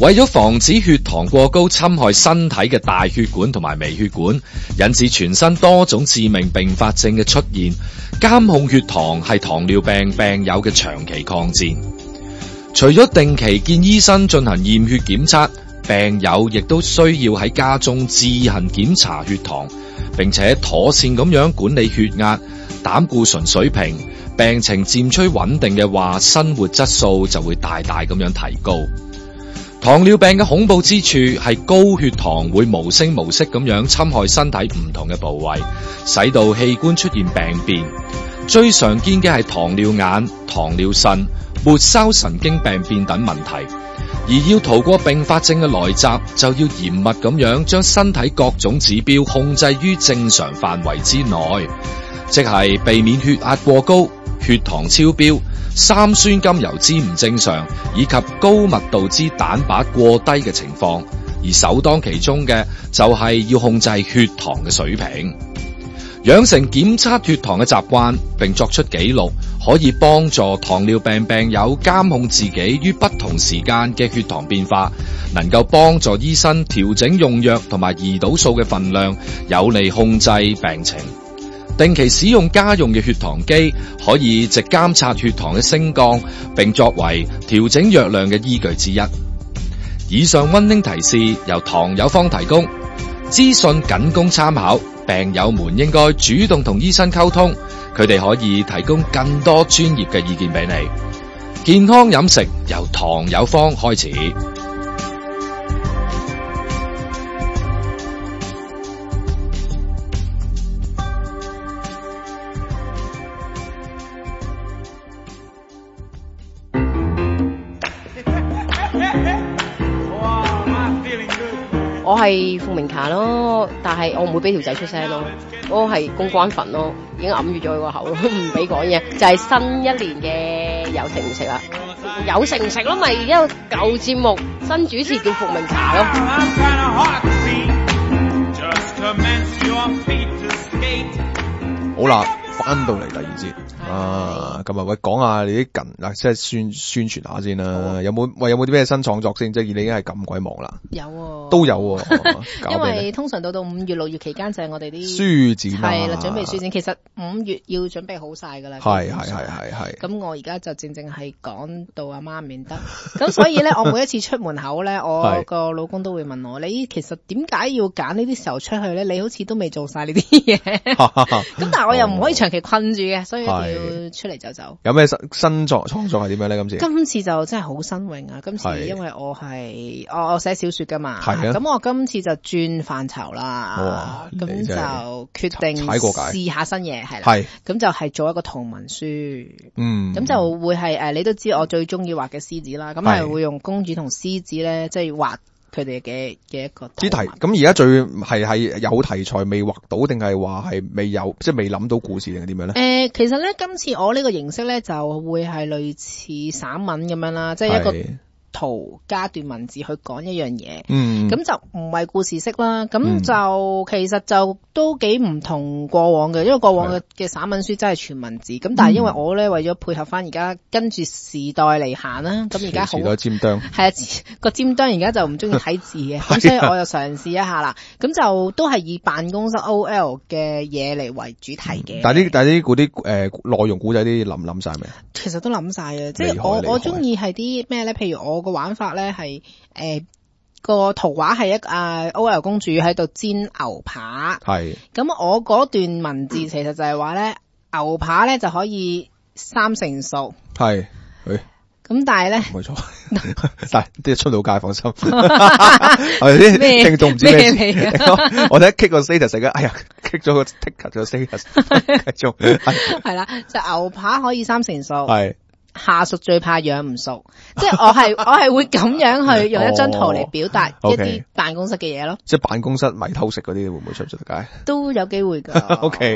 為咗防止血糖過高侵害身體嘅大血管同埋微血管，引致全身多種致命併發症嘅出現，監控血糖係糖尿病病友嘅長期抗戰。除咗定期見醫生進行驗血檢測，病友亦都需要喺家中自行檢查血糖，並且妥善咁樣管理血壓、膽固醇水平。病情漸趨穩定嘅話，生活質素就會大大咁樣提高。糖尿病嘅恐怖之處係高血糖會無聲無息咁樣侵害身體唔同嘅部位，使到器官出現病變。最常見嘅係糖尿眼、糖尿腎、末梢神經病變等問題。而要逃過併發症嘅來襲，就要嚴密咁樣將身體各種指標控制於正常範圍之內，即係避免血壓過高、血糖超標、三酸甘油酯唔正常，以及高密度脂蛋白過低嘅情況。而首當其衝嘅就係要控制血糖嘅水平。養成檢測血糖嘅習慣，並作出記錄，可以幫助糖尿病病友監控自己於不同時間嘅血糖變化，能夠幫助醫生調整用藥同埋胰島素嘅分量，有利控制病情。定期使用家用嘅血糖機，可以直監察血糖嘅升降，並作為調整藥量嘅依據之一。以上溫馨提示由糖友方提供，資訊僅供參考，病友們應該主動同醫生溝通，佢哋可以提供更多專業嘅意見俾你。健康飲食由糖友方開始。 我係傅明霞咯，但係我唔會俾條仔出聲咯，我係公關粉咯，已經揞住咗佢個口，唔俾講嘢。就係新一年嘅有食唔食啦，有食唔食咯，咪一個舊節目新主持叫傅明霞咯。 好啦，翻到嚟第二節啊，咁啊喂，講下你啲近嗱，即係宣傳下先啦。有冇啲咩新創作先？即係你已經係咁鬼忙啦。 有喎， 都有喎。 因為通常到5月6月期間就係我哋啲書展係啦，準備書展。其實5月要準備好晒噶啦。 係。 咁我而家就正係趕到阿媽唔認得，咁所以咧，我每一次出門口咧，我個老公都會問我：你其實點解要揀呢啲時候出去咧？你好似都未做晒呢啲嘢。咁但係我又唔可以長期困住嘅，所以一定要出嚟走走。 有咩新創作係點樣咧？ 今次就真係好新穎啊！今次因為我寫小說噶嘛，咁我今次就轉範疇啦，咁就決定試下新嘢，係啦，咁就係做一個圖文書，咁就會係你都知我最中意畫嘅獅子啦，咁係會用公主同獅子咧，即係畫佢哋嘅一個主題。 咁而家最係有題材未畫到，定係話係未有，即係未諗到故事定係點樣咧？ 其實咧今次我呢個形式咧就會係類似散文咁樣啦，即係一個圖加段文字去講一樣嘢，咁就唔係故事式啦，咁就其實就都幾唔同過往嘅，因為過往嘅散文書真係全文字，咁但係因為我咧為咗配合翻而家跟住時代嚟行啦，咁而家好時代尖端係啊，個尖端而家就唔中意睇字嘅，咁所以我就嘗試一下啦，咁就都係以辦公室 OL 嘅嘢嚟為主題嘅。 但係啲嗰啲內容古仔啲諗晒未？ 其實都諗晒嘅，即係我中意係啲咩咧？譬如我個玩法咧係個圖畫係OL 公主喺度煎牛扒，係咁我嗰段文字其實就係話咧牛扒咧就可以3成熟，係咁但係咧冇錯，但係啲出到街放心，係啲聽眾唔知咩我哋一 kick 個 status 嘅，哎呀 kick 咗個 ticker 咗 status， 繼續係啦，就牛扒可以3成熟，係。下屬最怕養唔熟，即係我係會咁樣去用一張圖嚟表達一啲辦公室嘅嘢咯。即係辦公室米偷食嗰啲會唔會出得街？都有機會噶。OK。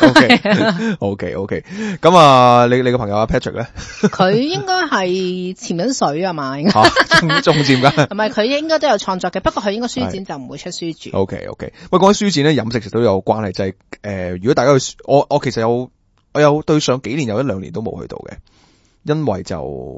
咁啊，你個朋友阿 Patrick 咧？佢應該係潛緊水啊嘛，應該仲潛噶。唔係，佢應該都有創作嘅，不過佢應該書展就唔會出書住。OK。喂，講起書展咧，飲食其實都有關係，就係如果大家去，我其實我有對上幾年有1-2年都冇去到嘅。因為就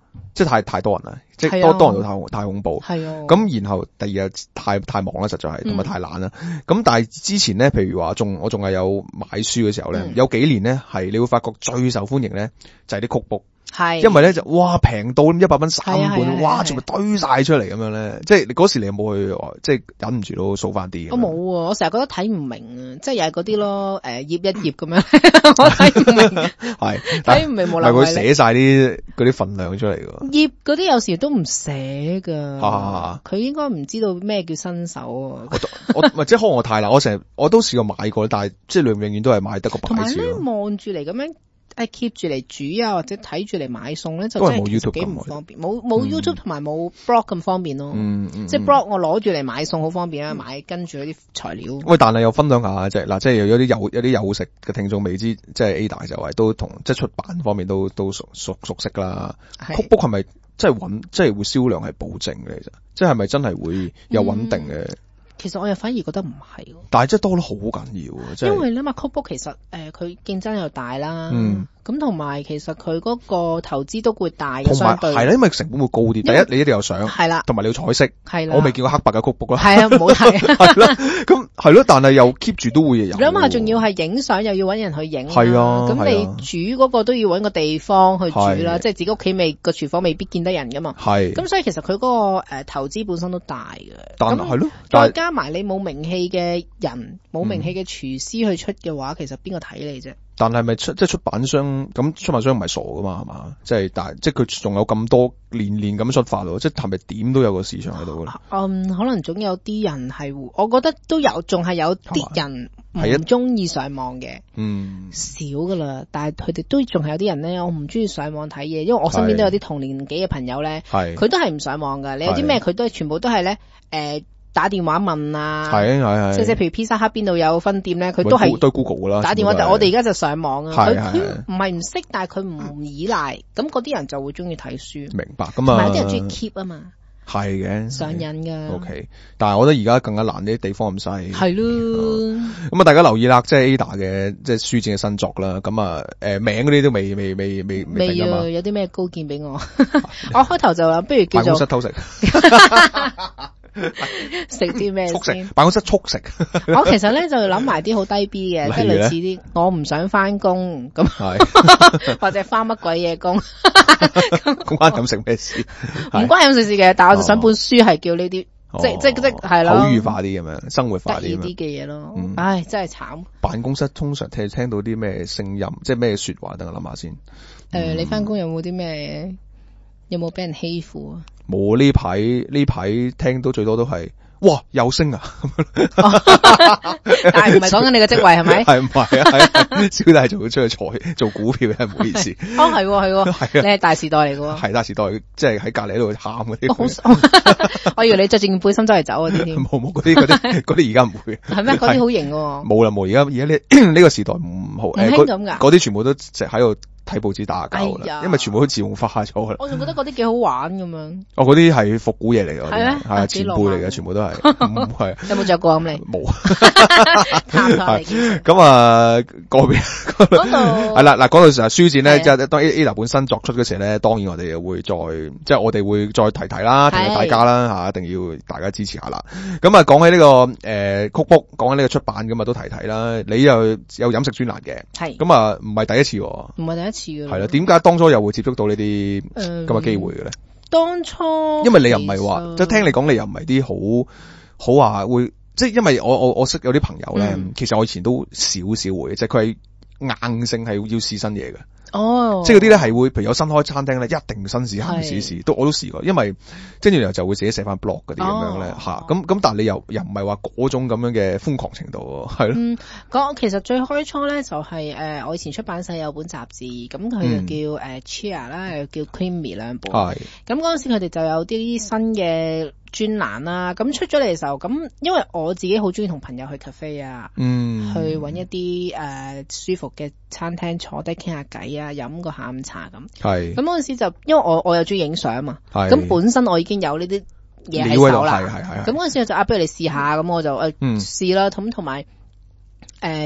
即係太多人啦，即係多人到太恐怖。 係啊。 咁然後第二日太忙啦，實在係同埋太懶啦。咁但係之前咧，譬如話我仲係有買書嘅時候咧，有幾年咧係你會發覺最受歡迎咧就係啲曲簿。係，因為咧就哇平到100蚊3本，哇全部堆晒出嚟咁樣咧，即係你嗰時你有冇去即係忍唔住都掃翻啲？我冇啊，我成日覺得睇唔明啊，即係又係嗰啲咯，頁一頁咁樣，我睇唔明。係睇唔明冇啦。 係佢寫晒嗰啲份量出嚟㗎。 頁嗰啲有時都唔寫㗎，佢應該唔知道咩叫新手啊。 或者可能我太懶，我都試過買過，但係即係永遠都係買得個擺設。同埋咧望住嚟咁樣。keep 住嚟煮啊，或者睇住嚟買餸咧，就真係其實幾唔方便。冇 YouTube 同埋冇 blog 咁方便咯。即係 blog 我攞住嚟買餸好方便啊，買跟住嗰啲材料。喂， 但係又分享下即係有啲有食嘅聽眾未知，即係 Ada 就係都同即係出版方面都熟悉啦。Cookbook 係咪即係會銷量係保證嘅？其實即係咪真係會有穩定嘅？ 其實我又反而覺得唔係， 但係真係多得好緊要，即係因為咧嘛 Cookbook 其實佢競爭又大啦，咁同埋其實佢嗰個投資都會大嘅，相對係啦， 因為成本會高啲。第一你一定有相，係啦，同埋你要彩色，係啦，我未見過黑白嘅 Cookbook 啦， 係啊，唔好睇，係啦， 咁係咯，但係又 keep 住都會有。 你諗下，仲要係影相，又要搵人去影， 係啊， 咁你煮嗰個都要搵個地方去煮啦，即係自己屋企個廚房未必見得人噶嘛，係，咁所以其實佢嗰個投資本身都大嘅，但係咯，再加埋你冇名氣嘅人，冇名氣嘅廚師去出嘅話，其實邊個睇你啫？ 但係咪即係出版商咁？出版商唔係傻噶嘛，係嘛？即係佢仲有咁多年咁出發咯，即係咪點都有個市場喺度？ 可能總有啲人係，我覺得都有，仲係有啲人唔中意上網嘅，少噶啦。但係佢哋都仲係有啲人咧，我唔中意上網睇嘢，因為我身邊都有啲同年紀嘅朋友咧，佢都係唔上網噶。你有啲咩佢都係全部都係咧，打電話問啊，係，即係譬如披薩克邊度有分店咧，佢都係 Google 噶啦。 打電話，但我哋而家就上網啊。佢唔係唔識，但係佢唔依賴，咁嗰啲人就會中意睇書。明白咁啊，同埋有啲人中意 keep 啊嘛。係嘅，上癮噶。OK， 但係我覺得而家更加難，啲地方咁細。係咯。咁啊，大家留意啦，即係 Ada 嘅即係書展嘅新作啦。咁啊，名嗰啲都未定啊嘛。 有啲咩高見俾我？我開頭就諗，不如叫做辦公室偷食。 食啲咩先？ 辦公室速食。 我其實咧就諗埋啲好低 B 嘅，即係類似啲我唔想翻工咁，或者翻乜鬼嘢工。 咁關飲食咩事？ 唔關飲食事嘅，但係我就想本書係叫呢啲，即係咯， 口語化啲咁樣，生活化啲嘅嘢咯。唉，真係慘。辦公室通常聽到啲咩聲音，即係咩說話？等我諗下先。 你翻工有冇啲咩？有冇俾人欺負啊？ 冇，呢排聽到最多都係哇有升啊！ 但係唔係講緊你嘅職位係咪？ 係唔係啊？小弟做出去做股票嘅，唔好意思。 係你係大時代嚟嘅喎。係大時代，即係喺隔籬喺度喊嗰啲。 我以為你着件背心周圍走嗰啲添。 冇嗰啲而家唔會。 係咩？嗰啲好型喎。 冇啦冇，而家呢個時代唔好。唔興咁㗎。 嗰啲全部都直喺度睇報紙打交啦，因為全部都自動化咗啦。 我仲覺得嗰啲幾好玩咁樣。 嗰啲係復古嘢嚟㗎，係啊， 前輩嚟嘅，全部都係。唔係。 有冇着過咁你？ 冇。咁啊，嗰邊嗰度係啦，嗱，講到成日書展咧，即係當 Ada 本身作出嗰時咧，當然我哋又會再即係我哋會再提啦，提大家啦嚇，一定要大家支持下啦。咁啊，講起呢個Cookbook，講起呢個出版咁啊，都提啦。你又有飲食專欄嘅，係咁啊，唔係第一次喎，唔係第一次㗎。係啦，點解當初又會接觸到呢啲咁嘅機會嘅咧？當初因為你又唔係話，即係聽你講，你又唔係啲好話會。即係因為我識有啲朋友咧，其實我以前都少會，即係佢係硬性係要試新嘢嘅。哦，即係嗰啲咧係會，譬如有新開餐廳咧，一定新試下試一試，我都試過，因為跟住就會自己寫翻 blog 嗰啲咁樣咧嚇。咁但係你又唔係話嗰種咁樣嘅瘋狂程度喎，係咯。 其實最開初咧就係我以前出版社有本雜誌，咁佢就叫Cheer 啦，又叫 Creamy 兩本。係。咁嗰陣時佢哋就有啲新嘅專欄啦，咁出咗嚟嘅時候，咁因為我自己好中意同朋友去 cafe 啊，去揾一啲舒服嘅餐廳坐低傾下偈啊，飲個下午茶咁。係。咁嗰陣時就因為我又中意影相嘛，咁本身我已經有呢啲嘢喺手啦。係。咁嗰陣時就不如你試下，咁我就試啦。咁同埋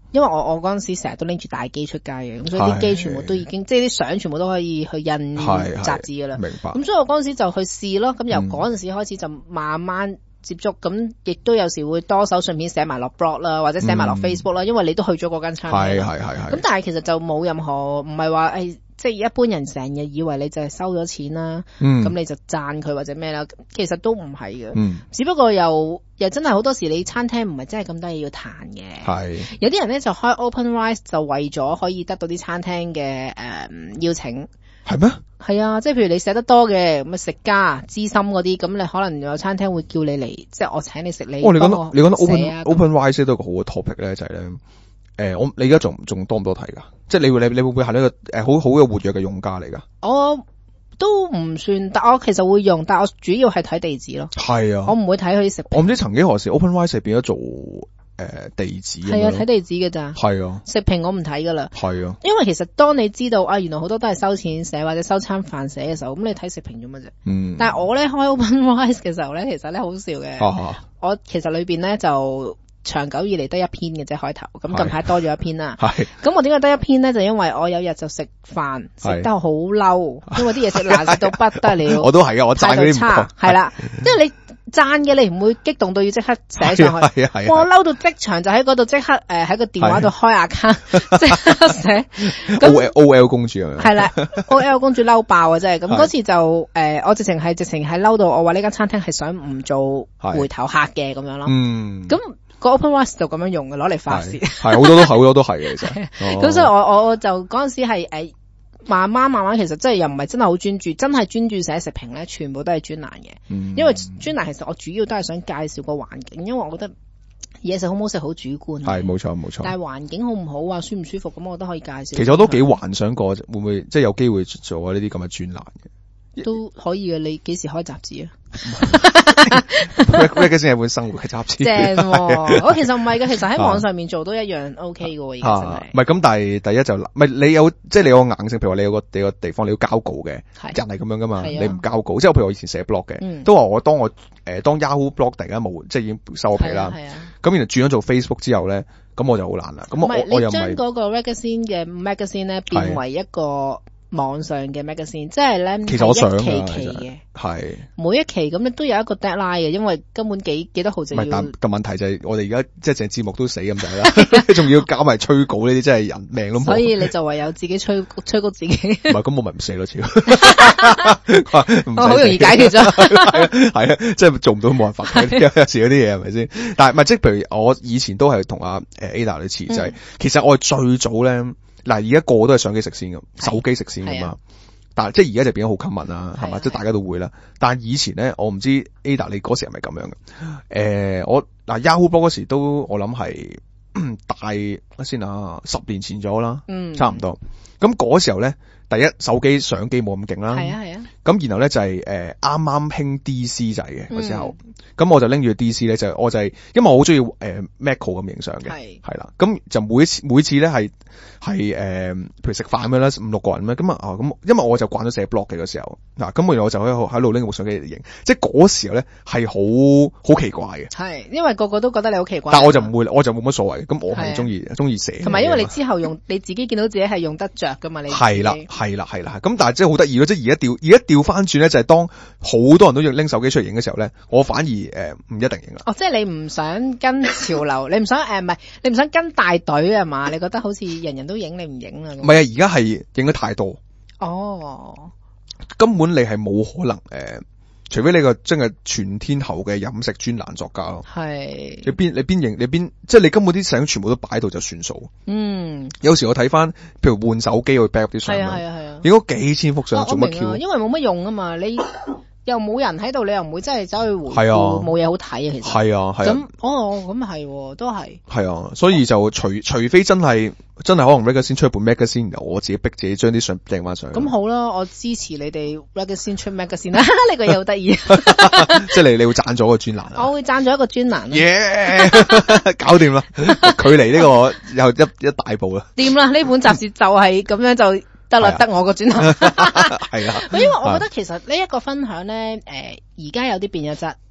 因為我嗰陣時成日都拎住大機出街嘅，咁所以啲機全部都已經即係啲相全部都可以去印雜誌噶啦。 明白。 咁所以我嗰陣時就去試咯，咁由嗰陣時開始就慢慢接觸，咁亦都有時會多手順便寫埋落 blog 啦，或者寫埋落 Facebook 啦，因為你都去咗嗰間餐廳。係。咁但係其實就冇任何唔係話即係一般人成日以為你就係收咗錢啦，咁你就讚佢或者咩啦，其實都唔係嘅。只不過又真係好多時你餐廳唔係真係咁多嘢要彈嘅。係。有啲人咧就開 OpenRice 就為咗可以得到啲餐廳嘅邀請。係咩？係啊，即係譬如你寫得多嘅咁食家資深嗰啲，咁你可能有餐廳會叫你嚟，即係我請你食你。你講得 OpenRice 都有個好嘅 topic 咧，就係咧。你而家仲多唔多睇㗎？即係你會唔會係呢個好嘅活躍嘅用家嚟㗎？ 我都唔算，但我其實會用，但我主要係睇地址咯。係啊，我唔會睇佢啲食評。 我唔知曾幾何時 OpenRice 變咗做地址。 係啊，睇地址㗎咋。係啊，食評我唔睇㗎啦。係啊，因為其實當你知道原來好多都係收錢寫或者收餐飯寫嘅時候，咁你睇食評做乜啫？但係我咧開 OpenRice 嘅時候咧，其實咧好笑嘅。我其實裏邊咧就。長久以嚟得一篇嘅啫開頭，咁近排多咗一篇啦。咁我點解得一篇咧？就因為我有日就食飯食得好嬲，因為啲嘢食難食到不得了。 我都係啊，我讚嗰啲唔錯。 係啦，因為你讚嘅你唔會激動到要即刻寫上去。我嬲到即場就喺嗰度即刻喺個電話度開 account 即刻寫。 OL 公主係啦，OL 公主嬲爆啊！真係咁嗰次就我直情係嬲到我話呢間餐廳係想唔做回頭客嘅咁樣咯。咁個 OpenRice 就咁樣用嘅，攞嚟發泄。係好多都係嘅，其實。 咁所以我就嗰陣時係慢慢，其實真係又唔係真係好專注，真係專注寫食評咧，全部都係專欄嘅。因為專欄其實我主要都係想介紹個環境，因為我覺得嘢食好唔好食好主觀。係冇錯。但係環境好唔好啊，舒唔舒服咁，我都可以介紹。 其實我都幾幻想過會唔會即係有機會做呢啲咁嘅專欄嘅。 都可以嘅，你幾時開雜誌啊？ 咩嘅先係本生活嘅雜誌？ 正我其實唔係嘅，其實喺網上面做都一樣 OK 嘅喎，而家真係。 唔係咁，但係第一就唔係你有即係你有個硬性，譬如話你有個地方你要交稿嘅，人係咁樣噶嘛，你唔交稿，即係譬如我以前寫 blog 嘅，都話我當 Yahoo blog 突然間冇，即係已經收咗皮啦。咁然後轉咗做 Facebook 之後咧，咁我就好難啦。咁我又唔係將嗰個 magazine 咧變為一個網上嘅 magazine， 即係咧， 其實我想一期嘅，係每一期咁咧都有一個 deadline 嘅，因為根本幾多號就要。 但問題就係我哋而家即係成節目都死咁滯啦，仲要搞埋催稿呢啲，真係人命都冇。 所以你就唯有自己催稿自己。唔係咁我咪唔死咯，超。 我好容易解決咗。 係啊，即係做唔到冇辦法。有時嗰啲嘢係咪先？但係咪即係譬如我以前都係同阿Ada 類似，就係其實我係最早咧。嗱，而家個個都係相機食先咁，手機食先㗎嘛。但係即係而家就變咗好 common 啦，係嘛？即係大家都會啦。但係以前咧，我唔知 Ada 你嗰時係咪咁樣嘅？我Yahoo blog 嗰時都我諗係大先啊，10年前咗啦，差唔多。咁嗰時候咧，第一手機相機冇咁勁啦，係啊。咁然後咧就係啱啱興 DC 仔嘅嗰時候，咁我就拎住 DC 咧我就係因為我好中意Macro 咁影相嘅，係啦。咁就每次咧係譬如食飯咁樣啦，5-6個人咁咁因為我就慣咗寫 blog 嘅嗰時候，嗱咁然後我就喺度拎部相機嚟影，即係嗰時候咧係好奇怪嘅， 係因為個個都覺得你好奇怪， 但我就唔會，我就冇乜所謂，咁我係中意寫，同埋因為你之後用你自己見到自己係用得着噶嘛，你係啦，咁但係即係好得意咯，即係而家調翻轉咧，就係當好多人都要拎手機出嚟影嘅時候咧，我反而唔一定影啦。 即係你唔想跟潮流，你唔想你唔想跟大隊啊嘛？你覺得好似人人都影，你唔影啦？ 唔係啊，而家係影得太多。根本你係冇可能除非你個真係全天候嘅飲食專欄作家咯。係你邊影你邊，即係你根本啲相全部都擺喺度就算數。有時我睇翻，譬如換手機去 back up 啲相，係啊，影咗幾千幅相做乜 Q？ 因為冇乜用啊嘛，你又冇人喺度，你又唔會真係走去回顧，冇嘢好睇啊。其實係啊。咁咁係都係。係啊，所以就除非真係可能 Magazine 出一本 Magazine， 然後我自己逼自己將啲相掟翻上去。咁好啦，我支持你哋 Magazine 出 Magazine 啦，呢個嘢好得意。即係你會贊咗個專欄啊？我會贊咗一個專欄。搞掂啦，距離呢個又一大步啦。掂啦，呢本雜誌就係咁樣就得啦，得我個專欄。係啦，因為我覺得其實呢一個分享咧，而家有啲變咗質。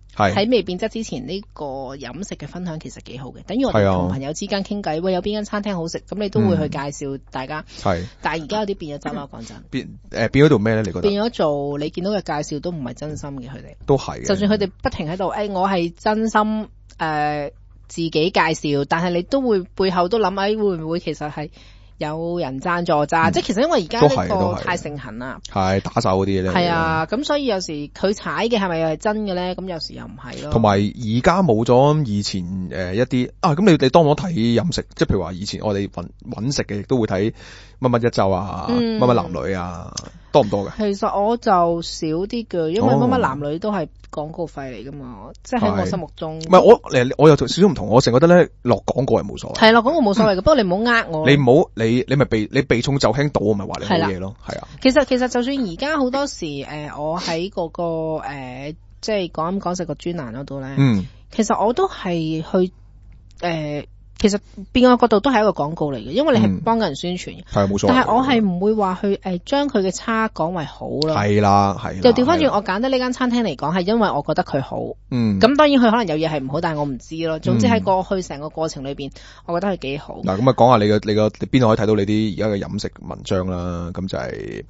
喺未變質之前呢個飲食嘅分享其實幾好嘅，等於我哋同朋友之間傾偈，喂有邊間餐廳好食，咁你都會去介紹大家。但係而家有啲變咗質啦，講真。 變咗做咩咧？你覺得？變咗做你見到嘅介紹都唔係真心嘅，佢哋。 都係。就算佢哋不停喺度，我係真心自己介紹，但係你都會背後都諗，會唔會其實係有人贊助咋？即係其實因為而家呢個太盛行啦， 係打手嗰啲咧。 係啊，咁所以有時佢踩嘅係咪又係真嘅咧？咁有時又唔係咯。 同埋而家冇咗以前一啲咁你當我睇飲食，即係譬如話以前我哋搵食嘅，亦都會睇乜乜一周啊，乜乜男女啊，多唔多嘅？ 其實我就少啲嘅，因為乜乜男女都係廣告費嚟噶嘛，即係喺我心目中。唔係我有少少唔同，我成日覺得咧落廣告係冇所謂。 係落廣告冇所謂嘅，不過你唔好呃我。 你唔好你咪避重就輕到，我咪話你好嘢咯，係啊。 其實就算而家好多時我喺嗰個即係講食個專欄嗰度咧，其實我都係去其實變個角度都係一個廣告嚟嘅，因為你係幫人宣傳嘅，係冇錯。但係我係唔會話去將佢嘅差講為好咯。係啦。就調翻轉，我揀得呢間餐廳嚟講，係因為我覺得佢好。咁當然佢可能有嘢係唔好，但係我唔知咯。總之喺過去成個過程裏邊，我覺得佢幾好。嗱，咁講下你個邊度可以睇到你啲而家嘅飲食文章啦？咁就係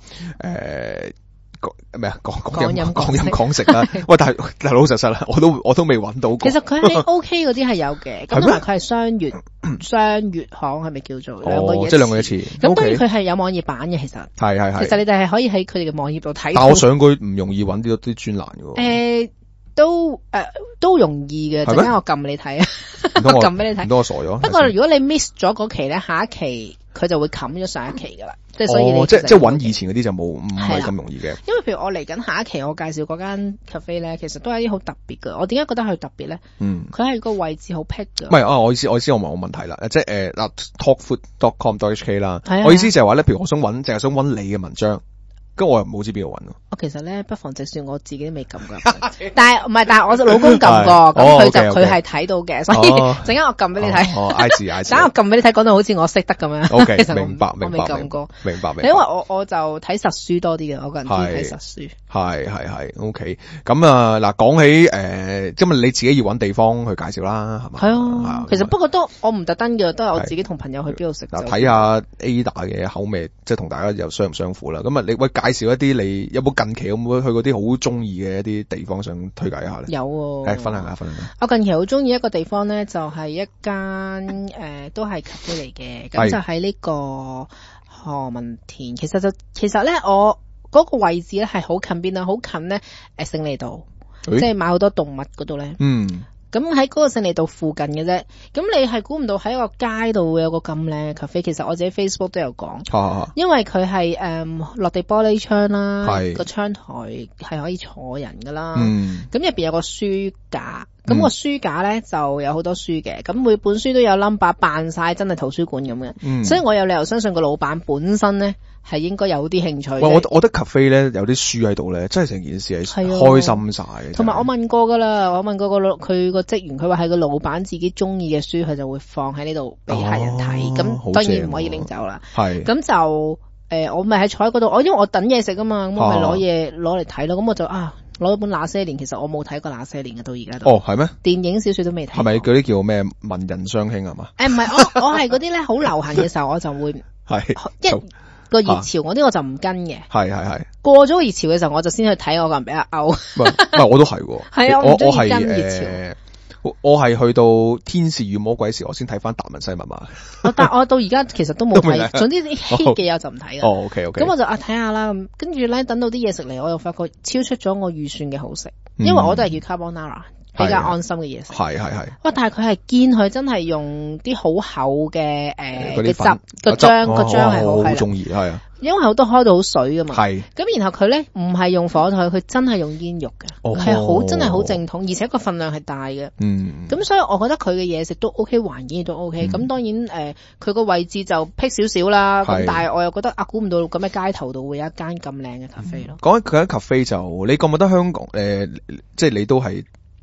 咩啊？講飲講食啦。喂，但係老實啦，我都未揾到過。 其實佢喺 OK 嗰啲係有嘅，咁同埋佢係雙月行係咪叫做兩個月？ 即係兩個一次。 咁當然佢係有網頁版嘅，其實係。其實你哋係可以喺佢哋嘅網頁度睇。 但我想佢唔容易揾啲專欄嘅。 都容易嘅，陣間我撳你睇啊，我撳俾你睇。 唔通我傻咗？ 不過如果你 miss 咗嗰期咧，下一期佢就會冚咗上一期噶啦。即係所以你即係揾以前嗰啲就唔係咁容易嘅。 因為譬如我嚟緊下一期我介紹嗰間 cafe 咧，其實都係啲好特別嘅。我點解覺得佢特別咧？佢係個位置好僻嘅。唔係我意思我問題啦，即係talkfood.com.hk 啦。我意思就係話咧，譬如我淨係想揾你嘅文章。咁我又唔好知邊度揾咯。 我其實咧，不妨直說我自己都未撳過，但係我老公撳過，咁佢係睇到嘅，所以陣間我撳俾你睇。 I see。 陣間我撳俾你睇，講到好似我識得咁樣。 OK， 其實明白。 我未撳過。 明白。 因為我就睇實書多啲嘅，我個人中意睇實書。 係 OK。咁嗱，講起因為你自己要揾地方去介紹啦，係嘛？ 係啊。其實不過我唔特登嘅，都係我自己同朋友去邊度食。 睇下 Ada 嘅口味，即係同大家又相唔相符啦。咁你介紹一啲你有冇近期有冇去過啲好中意嘅一啲地方想推介一下咧？ 有喎， 分享下。 我近期好中意一個地方咧，就係一間都係 cafe 嚟嘅，咁就喺呢個何文田。其實咧，我嗰個位置咧係好近邊啊，好近咧勝利道，即係買好多動物嗰度咧。咁喺嗰個勝利道附近嘅啫，咁你係估唔到喺個街度會有個咁靚嘅 cafe。其實我自己 Facebook 都有講，因為佢係落地玻璃窗啦，個窗台係可以坐人噶啦，咁入邊有個書架，咁個書架咧就有好多書嘅，咁每本書都有 number， 扮晒真係圖書館咁嘅，所以我有理由相信個老闆本身咧係應該有啲興趣。 我覺得 cafe 咧有啲書喺度咧，真係成件事係開心晒。 同埋我問過噶啦，佢個職員，佢話係個老闆自己中意嘅書，佢就會放喺呢度俾客人睇，咁當然唔可以拎走啦。咁就我咪喺坐喺嗰度，因為我等嘢食啊嘛，咁我咪攞嚟睇咯。咁我就攞咗本那些年，其實我冇睇過那些年嘅，到而家都。 係咩？ 電影小說都未睇。 係咪嗰啲叫咩文人相輕係嘛？ 唔係，我係嗰啲咧好流行嘅時候，我就會個熱潮嗰啲我就唔跟嘅。係。過咗熱潮嘅時候，我就先去睇，我個人比較 out。唔係，我都係喎。 係啊，我唔中意跟熱潮。 我係去到天使與魔鬼時，我先睇翻達文西密碼。 但我到而家其實都冇睇，總之啲 hit 嘅我就唔睇啦。 OK。 咁我就睇下啦，跟住咧等到啲嘢食嚟，我又發覺超出咗我預算嘅好食，因為我都係叫 carbonara。比較安心嘅嘢食。係。哇！但係佢係堅，佢真係用啲好厚嘅嘅汁，個漿係好中意係啊。 因為好多開到好水噶嘛。 係。 咁然後佢咧唔係用火腿，佢真係用煙肉嘅，係真係好正統，而且個份量係大嘅。咁所以我覺得佢嘅嘢食都 OK， 環境亦都 OK。咁當然佢個位置就僻少少啦。咁但係我又覺得估唔到咁嘅街頭度會有一間咁靚嘅 cafe 咯。 講緊佢間 cafe 就你覺唔覺得香港即係你都係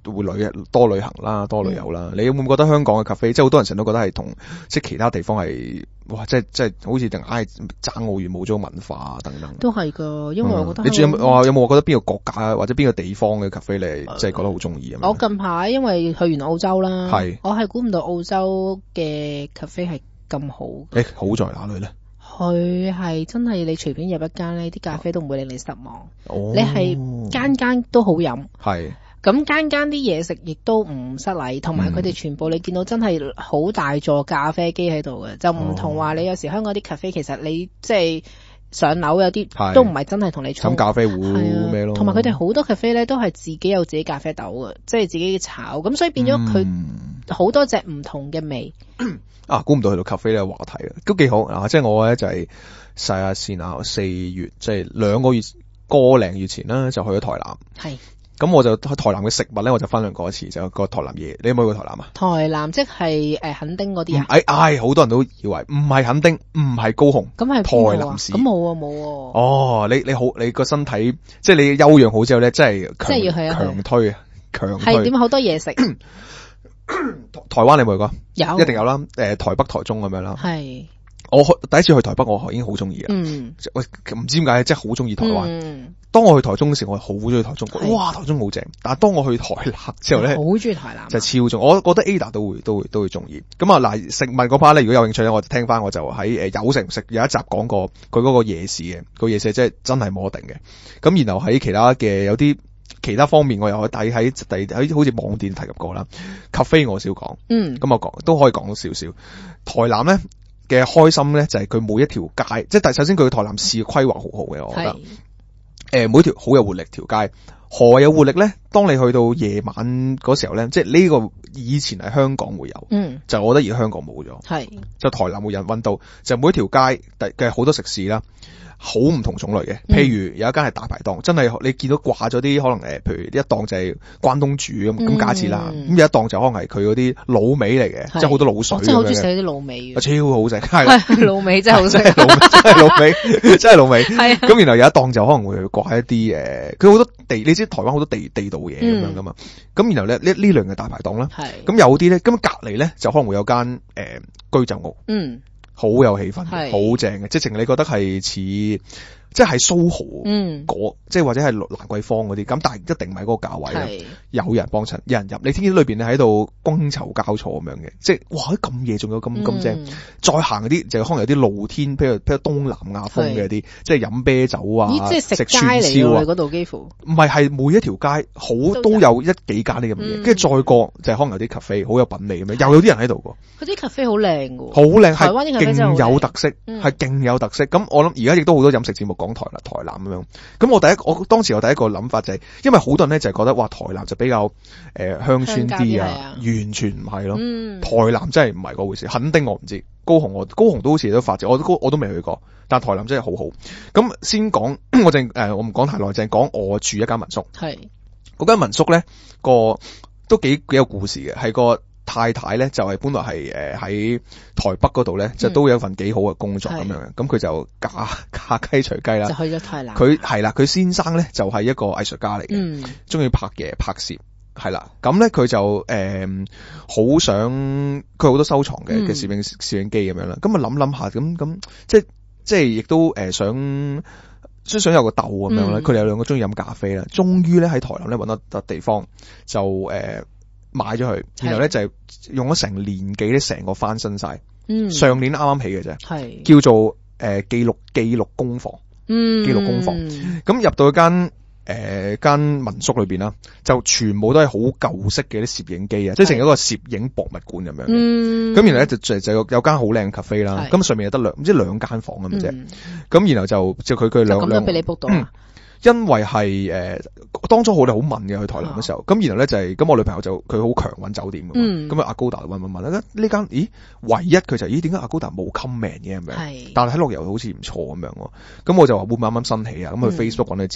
會多旅行啦，多旅遊啦。你有冇覺得香港嘅 cafe， 即係好多人成日都覺得係同即係其他地方係哇，即係好似定爭好遠冇咗文化等等。 都係噶，因為我覺得你有冇覺得邊個國家或者邊個地方嘅 cafe 你即係覺得好中意啊？ 我近排因為去完澳洲啦， 係我係估唔到澳洲嘅 cafe 係咁好。 好在哪裏咧？ 佢係真係你隨便入一間呢啲咖啡都唔會令你失望。你係間都好飲。 係。 咁間啲嘢食亦都唔失禮，同埋佢哋全部你見到真係好大座咖啡機喺度嘅，就唔同話你有時香港啲 cafe 其實你即係上樓有啲都唔係真係同你沖咖啡壺咩咯。 同埋佢哋好多 cafe 咧都係自己有自己咖啡豆嘅，即係自己炒，咁所以變咗佢好多隻唔同嘅味。 估唔到去到 cafe 呢個話題都幾好啊！即係我咧就係細下先啊，4月即係個零月前啦，就去咗台南。係。咁我就台南嘅食物咧，我就分享過一次，就個台南嘢。你有冇去過台南啊？ 台南即係墾丁嗰啲啊？ 好多人都以為唔係墾丁，唔係高雄，咁係台南市。 咁冇啊。 哦，你好，你個身體即係你休養好之後咧，真係強推啊，強推。 係點好多嘢食？ 台灣你有冇去過？有，一定有啦。台北、台中咁樣啦。係。我第一次去台北，我已經好中意啦。我唔知點解，真係好中意台灣。當我去台中嘅時候，我好中意台中。哇，台中好正！但係當我去台南之後咧， 好中意台南， 就超中。我覺得 Ada 都會中意。咁啊嗱，食物嗰 part 咧，如果有興趣咧，我就聽翻，我就喺有食唔食有一集講過佢嗰個夜市嘅，個夜市真係冇得定嘅。咁然後喺其他嘅有啲其他方面，我又喺好似網店提及過啦。cafe 我少講，咁我講都可以講少少。台南咧嘅開心咧就係佢每一條街，即係首先佢台南市嘅規劃好好嘅，我覺得。每條好有活力條街，何有活力咧？當你去到夜晚嗰時候咧，即係呢個以前係香港會有，就我覺得而家香港冇咗，係就台南會有搵到，就每一條街嘅好多食肆啦。好唔同種類嘅，譬如有一間係大排檔，真係你見到掛咗啲可能譬如一檔就係關東煮咁假設啦，咁有一檔就可能係佢嗰啲滷味嚟嘅，即係好多滷水， 真係好中意食啲滷味， 超好食，係滷味真係好食， 真係滷味，真係滷味，係咁然後有一檔就可能會掛一啲佢好多你知台灣好多地道嘢咁樣噶嘛，咁然後咧呢類嘅大排檔啦，咁有啲咧，咁隔離咧就可能會有間居酒屋，好有氣氛，好正嘅，即係你覺得係似。即係蘇豪，即係或者係蘭桂坊嗰啲，咁但係一定唔係嗰個價位啦。有人幫襯，有人入，你聽見裏邊你喺度觥籌交錯咁樣嘅，即係哇咁夜仲有咁正。再行嗰啲就可能有啲露天，譬如東南亞風嘅啲，即係飲啤酒啊， 即係食串燒啊， 嗰度幾乎唔係每一條街好都有一幾間呢咁嘅嘢，跟住再過就係可能有啲 cafe 好有品味咁樣，又有啲人喺度喎。 嗰啲 cafe 好靚㗎， 好靚， 台灣啲 cafe 真係勁有特色，係勁有特色。咁我諗而家亦都好多飲食節目講台南咁樣，咁我當時我第一個諗法就係，因為好多人咧就係覺得話台南就比較鄉村啲啊，完全唔係咯，台南真係唔係嗰回事。墾丁我唔知，高雄都好似都發展，我都未去過，但台南真係好好。咁先講我唔講太耐，淨係講我住一間民宿，係嗰間民宿咧都幾有故事嘅，係個太太咧就係本來係喺台北嗰度咧，就都有一份幾好嘅工作咁樣嘅，咁佢就嫁雞隨雞啦， 就去咗台南。 佢係啦，佢先生咧就係一個藝術家嚟嘅，中意拍嘢拍攝，係啦，咁咧佢就好想佢好多收藏嘅攝影機咁樣啦，咁啊諗下咁即係亦都想有個竇咁樣咧，佢哋有兩個中意飲咖啡啦，終於咧喺台南咧搵到地方就買咗佢，然後咧就係用咗成年幾咧，成個翻新晒。上年啱啱起嘅啫，係叫做記錄工房，記錄工房。咁入到間民宿裏邊啦，就全部都係好舊式嘅啲攝影機啊，即係成一個攝影博物館咁樣。咁然後咧就有間好靚 cafe 啦，咁上面有得唔知兩間房咁嘅啫。咁然後就佢兩咁都俾你 book 到啊。 因為係當初我哋好問嘅去台南嘅時候，咁然後咧就係咁我女朋友就佢好強揾酒店嘅，咁Agoda問呢間，唯一佢就點解Agoda冇 comment 嘅咁樣，但係睇落又好似唔錯咁樣，咁我就話會唔會啱啱新起啊，咁去 Facebook 揾啲資料，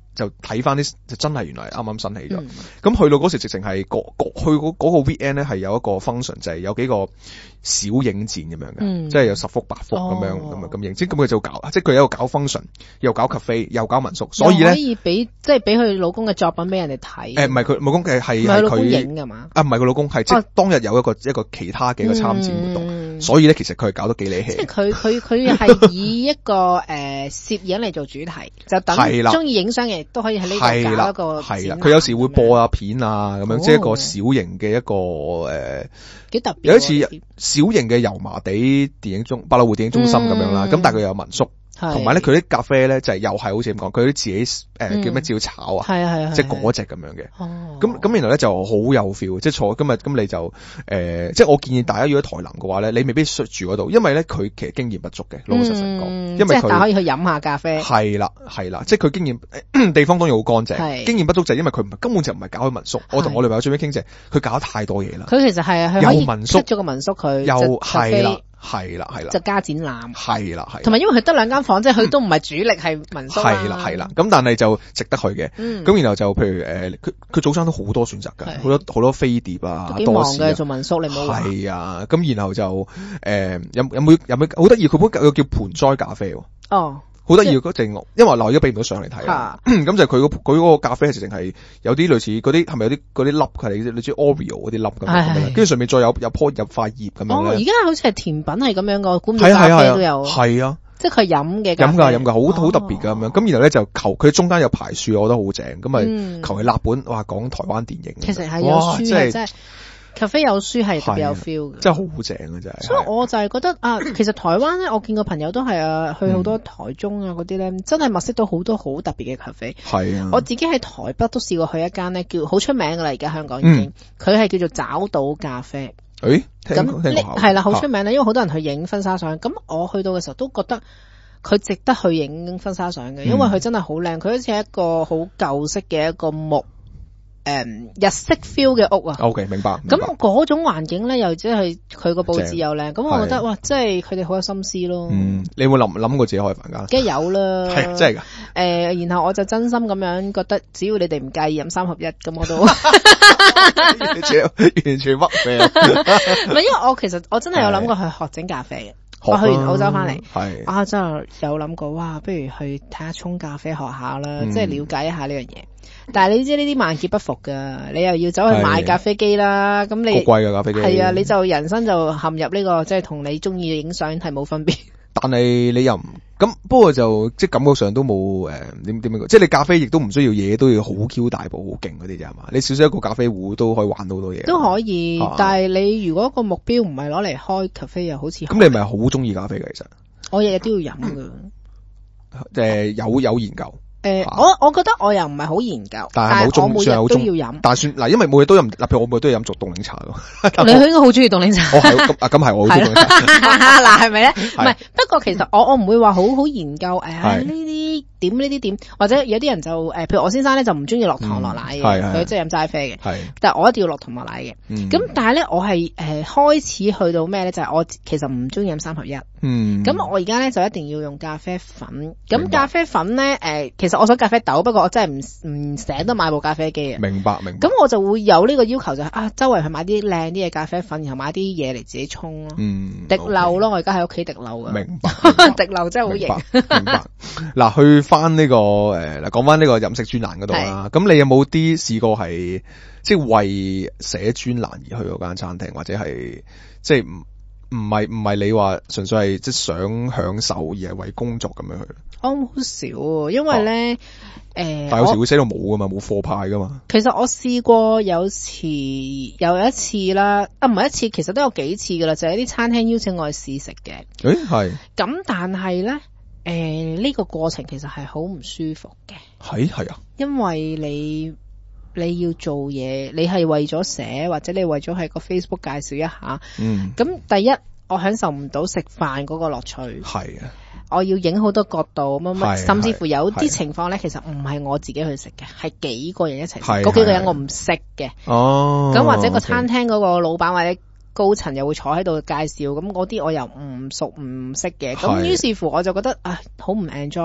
就睇翻啲就真係原來啱啱新起咗。咁去到嗰時直情係去嗰個 VN 咧係有一個 function 就係有幾個小影展咁樣嘅，即係有10幅8幅咁樣咁影，即係咁佢就搞，即係佢有一個搞 function， 又搞 cafe， 又搞民宿，所以咧可以俾佢老公嘅作品俾人哋睇。 唔係佢老公嘅係佢影㗎嘛？ 唔係佢老公係即係當日有一個其他嘅一個參展活動，所以咧其實佢係搞得幾理氣。 即係佢係以一個攝影嚟做主題，就等中意影相嘅都可以喺呢度搞一個展覽。係啦，佢有時會播下片啊咁樣，即係一個小型嘅一個幾特別。 有一次小型嘅油麻地百老匯電影中心咁樣啦，咁但係佢有民宿。同埋咧，佢啲咖啡咧就係又係好似咁講，佢啲自己叫咩照炒啊，係即係嗰隻咁樣嘅。咁然後咧就好有 feel，即係坐今日咁你就即係我建議大家如果台南嘅話咧，你未必住嗰度，因為咧佢其實經驗不足嘅，老實講，因為佢可以去飲下咖啡。係啦，即係佢經驗地方當然好乾淨，經驗不足就係因為佢根本就唔係搞開民宿。我同我女朋友最尾傾就係佢搞得太多嘢啦。 佢其實係佢可以出咗個民宿，佢又係啦。係啦， 就加展覽。係啦， 同埋因為佢得2間房，即係佢都唔係主力係民宿。 係啦，咁但係就值得去嘅。咁然後就譬如佢早餐都好多選擇㗎，好多飛碟啊， 幾忙嘅做民宿，你冇話。 係啊，咁然後就有冇好得意，佢本有叫盆栽咖啡喎。哦。好得意嗰隻，因為我而家俾唔到相嚟睇啊。咁就佢嗰個咖啡係直情係有啲類似嗰啲，係咪有啲嗰啲粒係類似 Oreo 嗰啲粒咁樣，跟住上面再有塊葉咁樣咧。 而家好似係甜品係咁樣個，估唔到咖啡都有。係啊，即係佢飲嘅。飲㗎，好特別㗎咁樣。咁然後咧就求佢中間有排樹，我覺得好正。咁咪求其立本，哇講台灣電影。其實係有書嘅，即係。咖啡有書係特別有 feel 嘅， 真係好正啊！真係。 所以我就係覺得其實台灣咧，我見過朋友都係去好多台中嗰啲咧，真係物色到好多好特別嘅咖啡。係啊，我自己喺台北都試過去一間咧，叫好出名㗎啦，而家香港已經，佢係叫做找島咖啡。咁係啦，好出名啦，因為好多人去影婚紗相。咁我去到嘅時候都覺得佢值得去影婚紗相嘅，因為佢真係好靚，佢好似係一個好舊式嘅一個木。日式 feel 嘅屋啊 ，OK 明白。 咁嗰種環境咧，又即係佢個佈置又靚，咁我覺得哇，即係佢哋好有心思咯。 你有冇諗過自己開飯間？ 梗係有啦， 係真係㗎。 然後我就真心咁樣覺得，只要你哋唔介意飲3合1，咁我都完全屈命。 唔係，因為其實我真係有諗過去學整咖啡嘅。我去完澳洲翻嚟，真係有諗過，哇！不如去睇下沖咖啡學下啦，即係了解一下呢樣嘢。但係你知呢啲萬劫不復噶，你又要走去買咖啡機啦，咁你好貴嘅咖啡機。 係啊，你就人生就陷入呢個即係同你中意嘅影相係冇分別。 但係你又唔咁，不過就即係感覺上都冇點樣，即係你咖啡亦都唔需要嘢都要好 Q 大部好勁嗰啲啫係嘛？你少少一個咖啡壺都可以玩到好多嘢。都可以，但係你如果個目標唔係攞嚟開咖啡，又好似咁，你咪好中意咖啡嘅其實。我日日都要飲噶。有研究。我覺得我又唔係好研究，但係我每日都要飲。但係算嗱，因為每日都飲，譬如我每日都要飲凍檸茶咯。你應該好中意凍檸茶。我係咁係我好中意凍檸茶。嗱係咪咧？唔係，不過其實我唔會話好研究呢啲點，或者有啲人就譬如我先生咧就唔中意落糖落奶嘅，佢即係飲齋啡嘅。但係我一定要落糖落奶嘅。咁但係咧我係開始去到咩咧？就係我其實唔中意飲3合1。咁我而家咧就一定要用咖啡粉。咁咖啡粉咧其實我想咖啡豆，不過我真係唔捨得買部咖啡機啊。明白。咁我就會有呢個要求就係周圍去買啲靚啲嘅咖啡粉，然後買啲嘢嚟自己沖咯。滴漏咯，我而家喺屋企滴漏噶。明白。滴漏真係好型。明白。嗱，去翻呢個講翻呢個飲食專欄嗰度啦。咁你有冇啲試過係即係為寫專欄而去嗰間餐廳，或者係即係唔係你話純粹係即係想享受，而係為工作咁樣去？我好少，因為咧但係有時會寫到冇噶嘛，冇貨派噶嘛。其實我試過有一次啦，唔係一次，其實都有幾次噶啦，就係啲餐廳邀請我去試食嘅。係。咁但係咧呢個過程其實係好唔舒服嘅。係啊。因為你要做嘢，你係為咗寫，或者你為咗喺個 Facebook 介紹一下。咁第一，我享受唔到食飯嗰個樂趣。係啊。我要影好多角度乜，甚至乎有啲情況咧，其實唔係我自己去食嘅，係幾個人一齊食。嗰幾個人我唔識嘅。咁或者個餐廳嗰個老闆或者高層又會坐喺度介紹，咁嗰啲我又唔熟唔識嘅。咁於是乎我就覺得好唔 enjoy。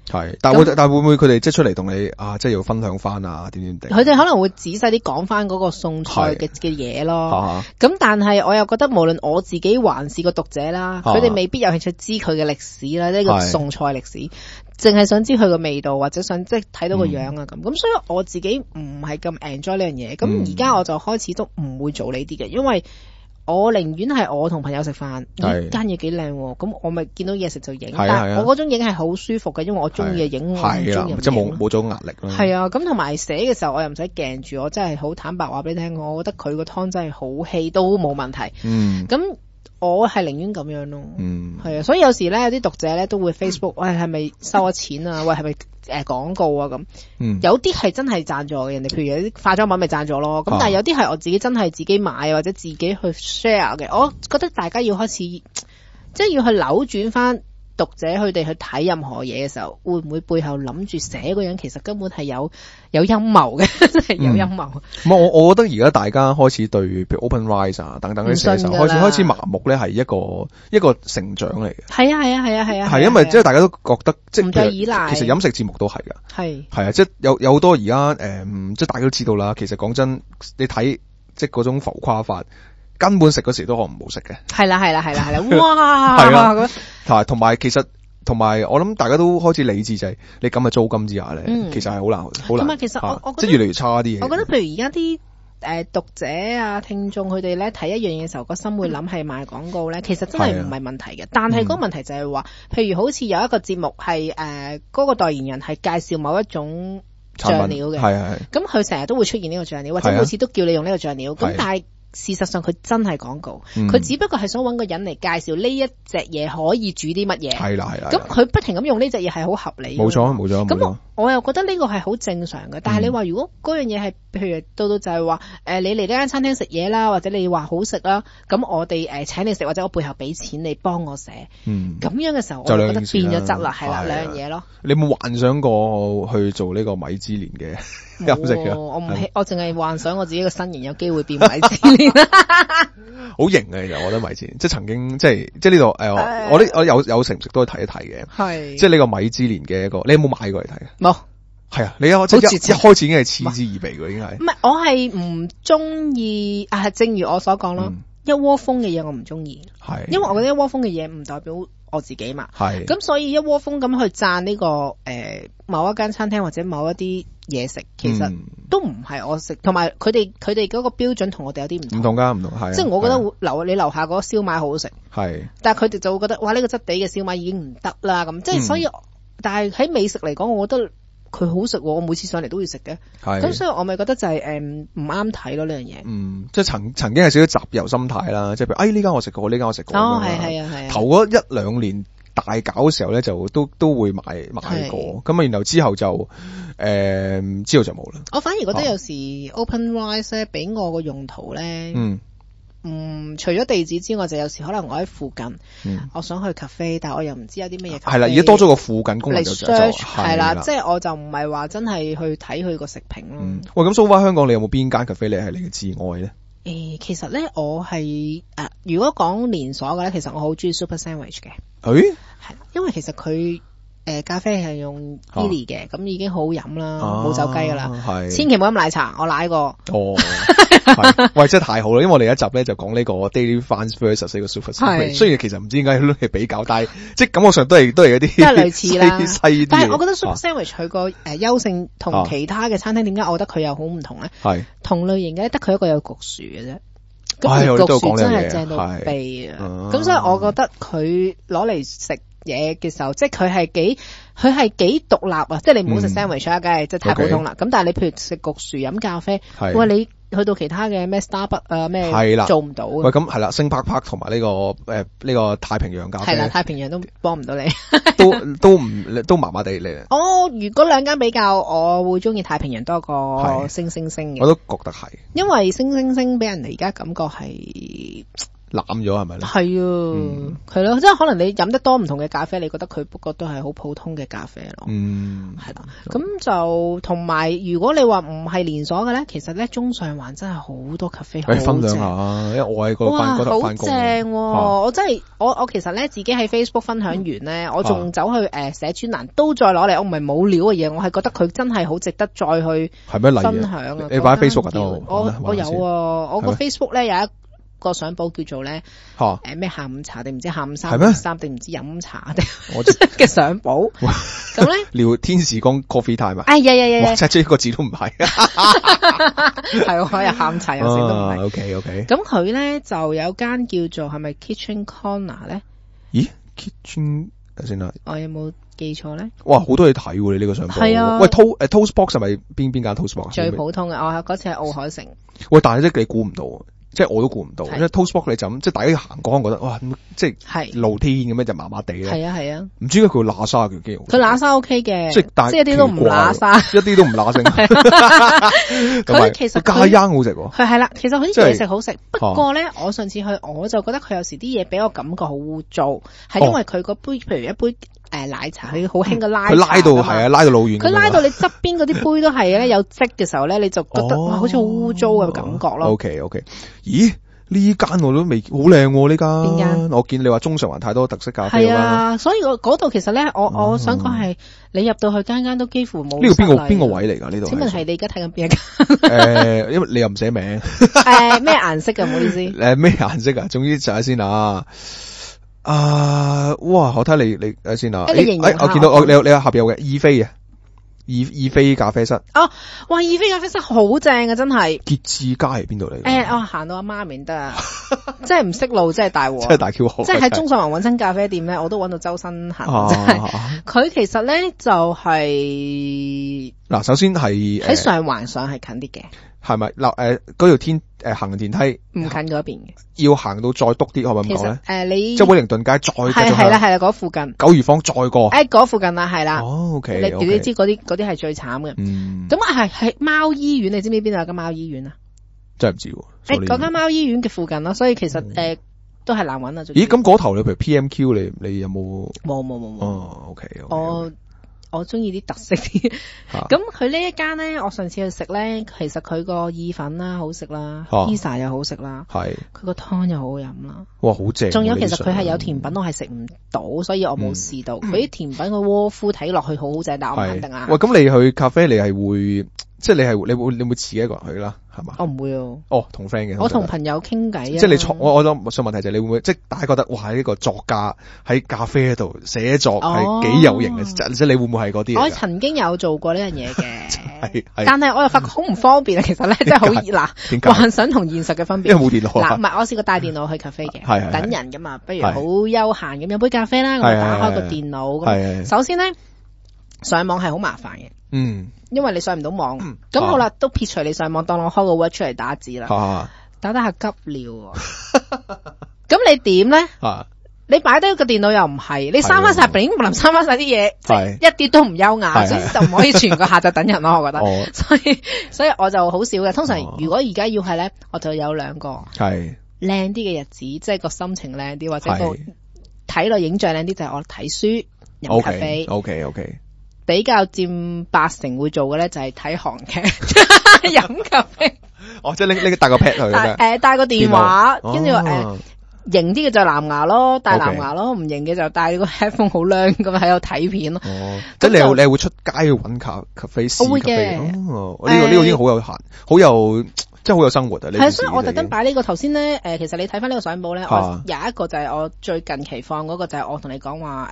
係，但會唔會佢哋即係出嚟同你即係要分享翻點點地？ 佢哋可能會仔細啲講翻嗰個餸菜嘅嘢咯。咁但係我又覺得無論我自己還是個讀者啦，佢哋未必有興趣知佢嘅歷史啦，呢個餸菜歷史，淨係想知佢個味道或者想即係睇到個樣啊咁。咁所以我自己唔係咁 enjoy 呢樣嘢。咁而家我就開始都唔會做呢啲嘅，因為我寧願係我同朋友食飯，間嘢幾靚，咁我咪見到嘢食就影。但係我嗰種影係好舒服嘅，因為我中意嘅影，我唔中意即係冇咗壓力咯。 係啊，咁同埋寫嘅時候我又唔使鏡住，我真係好坦白話俾你聽，我覺得佢個湯真係好稀都冇問題。咁我係寧願咁樣咯。係啊，所以有時咧有啲讀者咧都會 Facebook， 喂係咪收咗錢啊？喂係咪廣告啊咁？有啲係真係贊助嘅，人哋譬如有啲化妝品咪贊助咯。咁但係有啲係我自己真係自己買或者自己去 share 嘅。我覺得大家要開始即係要去扭轉翻讀者佢哋去睇任何嘢嘅時候，會唔會背後諗住寫個人其實根本係有陰謀嘅，真係有陰謀。 我覺得而家大家開始對譬如 OpenRice 等等啲寫手開始麻木咧，係一個成長嚟嘅。係啊，係因為即係大家都覺得即係唔再依賴。其實飲食節目都係噶，係啊，即係有好多而家即係大家都知道啦。其實講真，你睇即係嗰種浮誇法。根本食嗰時都可能唔好食嘅，係啦，哇，係啊，同埋我諗大家都開始理智就係你咁嘅租金之下咧，其實係好難。同埋其實我覺得即係越嚟越差啲嘢。我覺得譬如而家啲讀者啊、聽眾佢哋咧睇一樣嘢嘅時候，個心會諗係賣廣告咧，其實真係唔係問題嘅。但係嗰個問題就係話，譬如好似有一個節目係嗰個代言人係介紹某一種醬料嘅，咁佢成日都會出現呢個醬料，或者每次都叫你用呢個醬料，咁但係事實上佢真係廣告，佢只不過係想揾個人嚟介紹呢一隻嘢可以煮啲乜嘢。係啦。咁佢不停咁用呢隻嘢係好合理。冇錯。咁我又覺得呢個係好正常嘅。但係你話如果嗰樣嘢係譬如到就係話你嚟呢間餐廳食嘢啦，或者你話好食啦，咁我哋請你食，或者我背後俾錢你幫我寫。咁樣嘅時候，我就覺得變咗質啦，係啦，兩樣嘢咯。你有冇幻想過去做呢個米芝蓮嘅飲食㗎？我淨係幻想我自己個身形有機會變米芝蓮。好型嘅，其實我覺得米芝蓮，即係曾經即係呢度我有食唔食都可以睇一睇嘅。係即係呢個米芝蓮嘅一個，你有冇買過嚟睇啊？冇。係啊，你一開始已經係嗤之以鼻嘅，已經係。唔係，我係唔中意正如我所講咯，一窩蜂嘅嘢我唔中意。係，因為我覺得一窩蜂嘅嘢唔代表我自己嘛。係。咁所以一窩蜂咁去讚呢個某一間餐廳或者某一啲嘢食，其實都唔係我食，同埋佢哋嗰個標準同我哋有啲唔同。唔同㗎，唔同係。即係我覺得你樓下嗰個燒賣好好食。係。但係佢哋就會覺得哇，呢個質地嘅燒賣已經唔得啦咁，即係所以，但係喺美食嚟講，我覺得佢好食，我每次上嚟都會食嘅。係。咁所以我咪覺得就係唔啱睇咯呢樣嘢。即係曾經係少少集郵心態啦，即係譬如呢間我食過，呢間我食過。哦，係啊。頭嗰1-2年大搞嘅時候咧，就都會買過，咁啊，然後之後就冇啦。我反而覺得有時 OpenRice 咧，俾我個用途咧，除咗地址之外，就有時可能我喺附近，我想去 cafe， 但係我又唔知有啲乜嘢。係啦，而家多咗個附近功能就係啦，即係我就唔係話真係去睇佢個食評咯。喂，咁 so far 香港你有冇邊間 cafe 你係你嘅至愛咧？其實咧我係如果講連鎖嘅咧，其實我好中意 Super Sandwich 嘅。係因為其實佢咖啡係用 Illy 嘅，咁已經好好飲啦，冇走雞噶啦，千祈唔好飲奶茶，我奶過。喂，真係太好啦！因為我哋一集咧就講呢個 Daily Fans versus 呢個 Super Sandwich，雖然其實唔知點解係比較，但係即係感覺上都係一啲即係類似啦。但係我覺得 Super Sandwich 佢個優勝同其他嘅餐廳，點解我覺得佢又好唔同咧？係同類型嘅，得佢一個有焗薯嘅啫。咁焗薯真係正到痹啊！咁所以我覺得佢攞嚟食嘢嘅時候，即係佢係幾獨立啊！即係你唔好食 sandwich 啊，梗係即係太普通啦。咁但係你譬如食焗薯飲咖啡，喂你去到其他嘅咩 Starbucks 啊咩做唔到。喂，咁係啦，星巴克同埋呢個太平洋咖啡係啦，太平洋都幫唔到你，都麻麻地你。如果兩間比較，我會中意太平洋多過星嘅。我都覺得係，因為星俾人哋而家感覺係攬咗係咪咧？ 係啊，係咯，即係可能你飲得多唔同嘅咖啡，你覺得佢不過都係好普通嘅咖啡咯。係啦，咁就同埋如果你話唔係連鎖嘅咧，其實咧中上環真係好多咖啡好正。 分享下，因為我喺嗰度翻工。 好正，我真係我其實咧自己喺 Facebook 分享完咧，我仲走去寫專欄，都再攞嚟，我唔係冇料嘅嘢，我係覺得佢真係好值得再去分享啊！ 你擺喺 Facebook 度， 我有啊，我個 Facebook 咧有一個相簿叫做咧咩下午茶定唔知下午三定唔知飲茶定嘅相簿，咁咧聊天時光 coffee time 啊！ 哎呀， 即係一個字都唔係， 係我又下午茶又食都唔係。 OK， 咁佢咧就有間叫做係咪 Kitchen Corner 咧？ 咦 ，Kitchen 先啦， 我有冇記錯咧？ 哇，好多嘢睇喎！你呢個相簿係啊。 喂，Toast Box 係咪邊間 Toast Box？ 最普通嘅，我嗰次喺奧海城。 喂，但係即係你估唔到。即係我都估唔到，因為 Toast Box 你就咁，即係大家行過覺得哇，即係露天咁樣就麻麻地咧。 係啊， 唔知點解佢喇沙嘅機會。 佢喇沙 OK 嘅， 即係一啲都唔喇沙， 一啲都唔喇聲。 佢其實咖央好食喎。 佢係啦，其實佢啲嘢食好食，不過咧，我上次去我就覺得佢有時啲嘢俾我感覺好污糟，係因為佢個杯，譬如一杯奶茶，佢好興嘅拉。佢拉到係啊，拉到老遠。 佢拉到你側邊嗰啲杯都係咧有漬嘅時候咧，你就覺得哇，好似好污糟嘅感覺咯。 OK，咦？呢間我都未好靚喎，呢間。 邊間？ 我見你話中上環太多特色咖啡。 係啊，所以我嗰度其實咧，我想講係你入到去間都幾乎冇。 呢個邊個位嚟㗎？呢度？ 請問係你而家睇緊邊一間？ 因為你又唔寫名。 咩顏色㗎？唔好意思。 咩顏色啊？總之就係先啊。哇！我睇你睇先啊。我見到你下邊有嘅意菲啊。意菲咖啡室。 哇！意菲咖啡室好正啊，真係。 結志街係邊度嚟？ 行到阿媽面得啊，即係唔識路，真係大鑊。 真係大 Q 好。 即係喺中上環揾親咖啡店咧，我都揾到周身痕。真係。佢其實咧就係嗱，首先係喺上環上係近啲嘅。 係咪嗱？嗰條行電梯唔近嗰邊嘅， 要行到再篤啲，可唔可以咁講咧？ 你即係威靈頓街再係啦，嗰附近九如坊再過嗰附近啦，係啦。 OK， 你知嗰啲係最慘嘅。咁係貓醫院，你知唔知邊度有間貓醫院啊？ 真係唔知喎。 嗰間貓醫院嘅附近咯，所以其實都係難揾啊。 咦？咁嗰頭你譬如 PMQ，你有冇？ 冇。 OK。 我中意啲特色啲，咁佢呢一間咧，我上次去食咧，其實佢個意粉啦好食啦，pizza 又好食啦，佢個湯又好飲啦， 哇好正！ 仲有其實佢係有甜品，我係食唔到，所以我冇試到。佢啲甜品個窩夫睇落去好好正，但我唔肯定啊。 喂，咁你去咖啡你係會，即係你會自己一個人去啦，係嘛？ 我唔會同 friend 嘅。 我同朋友傾偈啊。 即係你我想問題就係你會唔會，即係大家覺得哇呢個作家喺咖啡度寫作係幾有型嘅，即係你會唔會係嗰啲？ 我曾經有做過呢樣嘢嘅，但係我又發覺好唔方便啊。其實咧真係好熱嗱，幻想同現實嘅分別。 因為冇電腦嗱，唔係我試過帶電腦去咖啡嘅，等人噶嘛，不如好休閒咁飲杯咖啡啦，我打開個電腦咁。首先咧上網係好麻煩嘅。因為你上唔到網，咁好啦，都撇除你上網，當我開個 Word 出嚟打字啦，打得下急尿，咁你點咧？你擺低個電腦又唔係，你閂翻晒，閂翻晒啲嘢，即係一啲都唔優雅，所以就唔可以全個下晝等人咯。我覺得，所以我就好少嘅。通常如果而家要係咧，我就有兩個靚啲嘅日子，即係個心情靚啲，或者個睇落影像靚啲，就係我睇書飲咖啡。 OK。 比較佔80%會做嘅咧，就係睇韓劇、飲咖啡。 即係拎帶個 pad 去嘅。 帶個電話，跟住型啲嘅就藍牙咯，帶藍牙咯，唔型嘅就帶個 headphone 好靚咁喺度睇片咯。 咁你會出街去揾咖啡試？ 我會嘅。 呢個已經好有閒，好有即係好有生活啊！ 係，所以我特登擺呢個頭先咧。其實你睇翻呢個相簿咧，我有一個就係我最近期放嗰個，就係我同你講話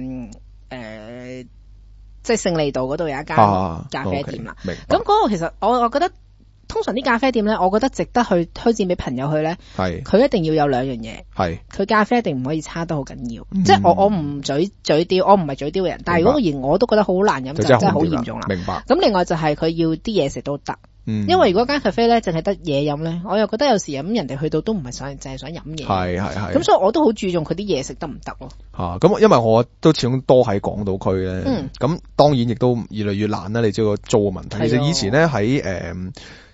即係勝利道嗰度有一間咖啡店啦。咁嗰個其實我覺得通常啲咖啡店咧，我覺得值得去推薦俾朋友去咧。佢一定要有兩樣嘢。佢咖啡一定唔可以差得好緊要。即係我唔嘴刁，我唔係嘴刁嘅人。但係如果然我都覺得好難飲，就真係好嚴重啦。 明白。 咁另外就係佢要啲嘢食都得。因為如果間咖啡咧淨係得嘢飲咧，我又覺得有時咁人哋去到都唔係淨係想飲嘢。係。咁所以我都好注重佢啲嘢食得唔得咯。 咁因為我都始終多喺港島區咧。咁當然亦都越嚟越難啦。你知個租嘅問題。其實以前咧喺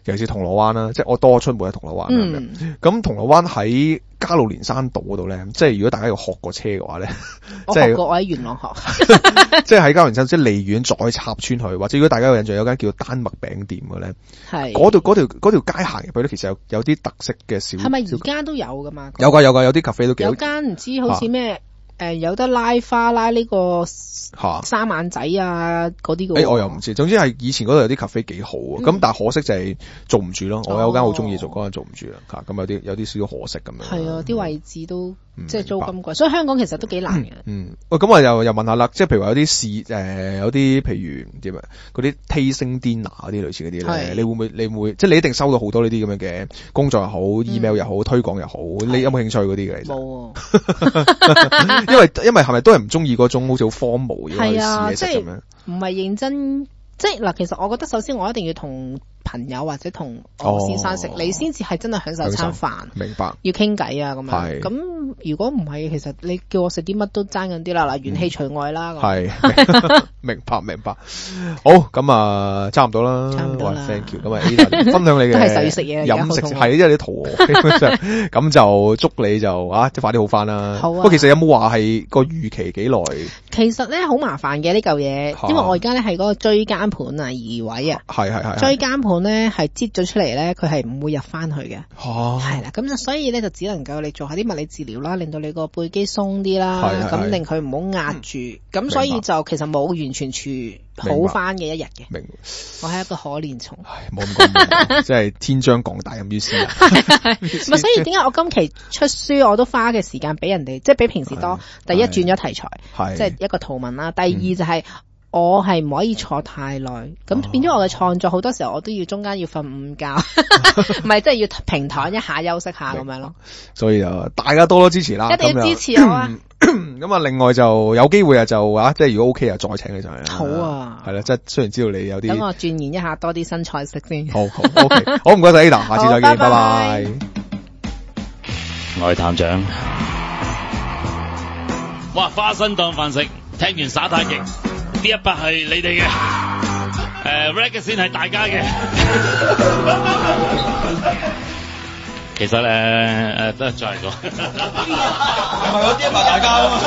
尤其是銅鑼灣啦，即係我多出門喺銅鑼灣咁樣。咁銅鑼灣喺加路連山道嗰度咧，即係如果大家要學過車嘅話咧， 我學過，我喺元朗學， 即係喺加路連山，即係利園再插穿去，或者如果大家有印象有間叫丹麥餅店嘅咧，係嗰條街行入去咧，其實有啲特色嘅小， 係咪而家都有噶嘛？ 有啲咖啡都幾有間唔知好似咩？有得拉花拉呢個三眼仔啊嗰啲嘅。 我又唔知，總之係以前嗰度有啲咖啡幾好啊，咁但係可惜就係做唔住咯。我有間好中意做，嗰間做唔住啦，咁有啲少少可惜咁樣。 係啊，啲位置都即係租金貴，所以香港其實都幾難嘅。 喂，咁我又問下啦，即係譬如話有啲譬如點啊，嗰啲 tasting dinner 嗰啲類似嗰啲咧，你會唔會即係你一定收到好多呢啲咁樣嘅工作又好，email 又好，推廣又好，你有冇興趣嗰啲嘅？其實冇。因為係咪都係唔中意嗰種好似好荒謬嘅試嘢食咁樣？ 唔係認真，即係嗱，其實我覺得首先我一定要同朋友或者同我先生食，你先至係真係享受餐飯。明白。要傾偈啊咁樣。咁如果唔係，其實你叫我食啲乜都爭緊啲啦。嗱，元氣除外啦。係。明白。好，咁啊，差唔多啦。Thank you。咁啊 Ada 分享你嘅都係就要食嘢， 飲食係，因為你肚餓，咁就祝你就即係快啲好翻啦。好啊。不過其實有冇話係個預期幾耐？ 其實咧好麻煩嘅呢嚿嘢，因為我而家咧係嗰個椎間盤啊移位啊。係。椎間盤咧係擠咗出嚟咧，佢係唔會入翻去嘅。係啦，咁就所以咧就只能夠你做下啲物理治療啦，令到你個背肌鬆啲啦，咁令佢唔好壓住。咁所以就其實冇完全好翻嘅一日嘅。明。我係一個可憐蟲。 冇咁講，即係天將降大任於斯人。 咪所以點解我今期出書我都花嘅時間比人哋即係比平時多？第一轉咗題材，即係一個圖文啦。第二就係我係唔可以坐太耐，咁變咗我嘅創作好多時候我都要中間要瞓午覺，唔係即係要平躺一下休息下咁樣咯。所以就大家多多支持啦，一定要支持我啊！咁啊，另外就有機會即係如果 OK 啊，再請你上嚟。好啊，係啦，即係雖然知道你有啲，等我鑽研一下多啲新菜式先。好 OK， 好唔該晒 Ada， 下次再見，拜拜。我係探長。哇，花生當飯食，聽完耍太極，呢一筆係你哋嘅，reg 先係大家嘅。其實都係再嚟過，係咪嗰啲係大家啊嘛？